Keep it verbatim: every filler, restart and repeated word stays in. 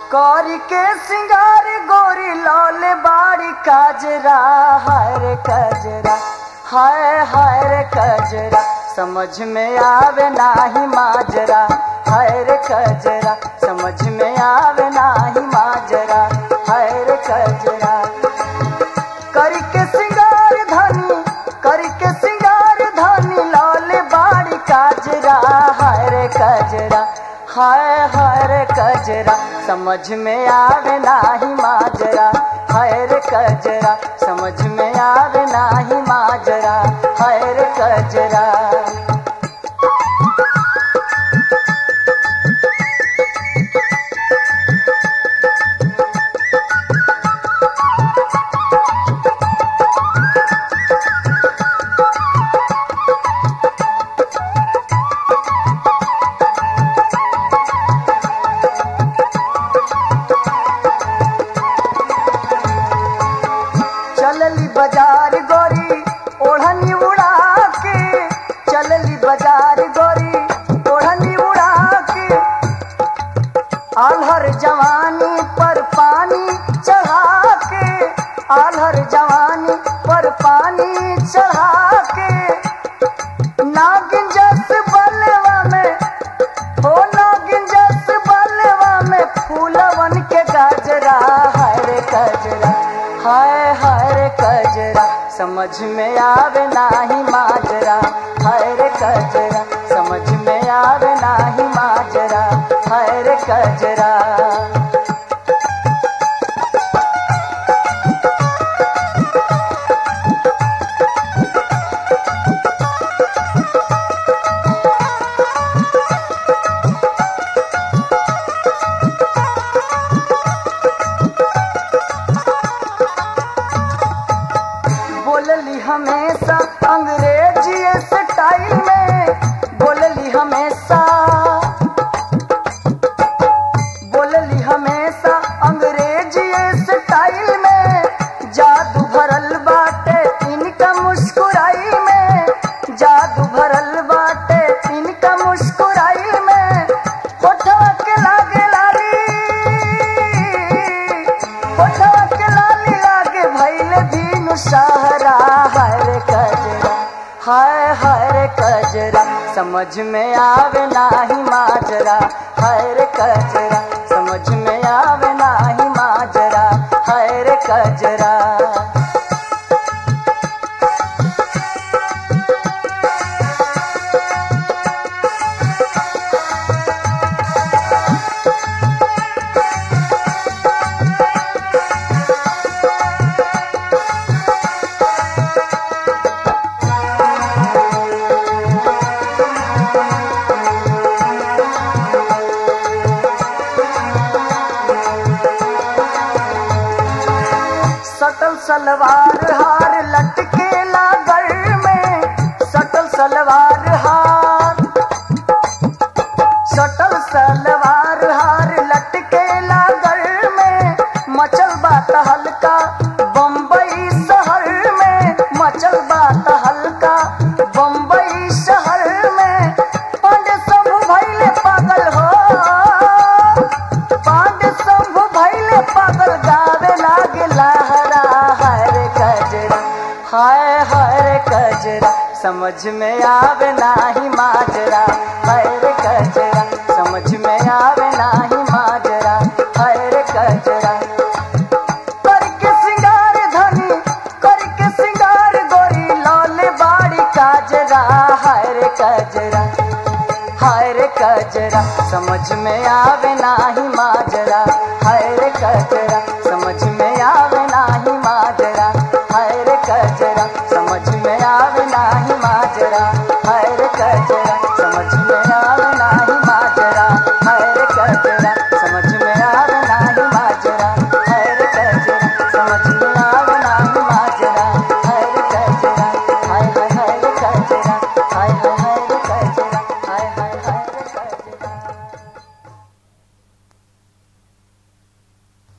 कौरी के सिंगार गोरी लौले बाड़ी काजरा, हाय रे कजरा, हाय हाय रे कजरा, समझ में आवे नाही माजरा, हाय रे कजरा, समझ में आवे नाही माजरा, हाय रे कजरा। करी के सिंगार धनी, करी के सिंगार धनी लौले बाड़ी काजरा, हाय रे कजरा, हाय हाय रे कजरा, समझ में आवे नाही माजरा, हाय रे कजरा, समझ में आवे नाही माजरा, हाय रे कजरा। चलली बाजार गोरी ओढ़नी उड़ा के, चलली बाजार गोरी ओढ़नी उड़ा के, आल्हर जवानी पर पानी चढ़ा के, आल्हर जवानी पर पानी चढ़ा के, नागिन जस बलवा में हो, नागिन जस बलवा में फूलवन के गजरा, हाय रे कजरा, हाय हाय रे कजरा, समझ में आवे नाही माजरा, हाय रे कजरा, समझ में आवे नाही माजरा, हाय रे कजरा। बोलली हमेशा अंग्रेजी स्टाइल में, बोलली हमेशा, बोलली हमेशा अंग्रेजी स्टाइल में, जादू भरल बाटे इनका मुस्कुराई में, जादू भरल बाटे इनका मुस्कुराई में, होठवा के लागे लाली, होठवा के लाली लागे भइल दीनु सहारा, हाय रे कजरा, हाय हाय रे कजरा, समझ में आवे नाही माजरा, हाय रे कजरा, समझ में आवे नाही माजरा, हाय रे कजरा। सटल सलवार हार लटकेला गल में, सटल सलवार हार, सटल सलवार हार लटकेला गल में, मचल बात हल्का बम्बई शहर में, मचल बात हल्का बम्बई शहर में, पांडे शंभू भइले पागल हो, पांडे शंभू भइले पागल, गावे लागे लहरा, हाय रे कजरा, हाय हाय रे कजरा, समझ में आवे नाही माजरा, हाय रे कजरा, समझ में आवे नाही माजरा, हाय रे कजरा। करके सिंगार धनी, करके सिंगार गोरी लौले बाड़ी काजरा, हाय रे कजरा, हाय रे कजरा, समझ में आवे नाही माजरा, हाय रे कजरा,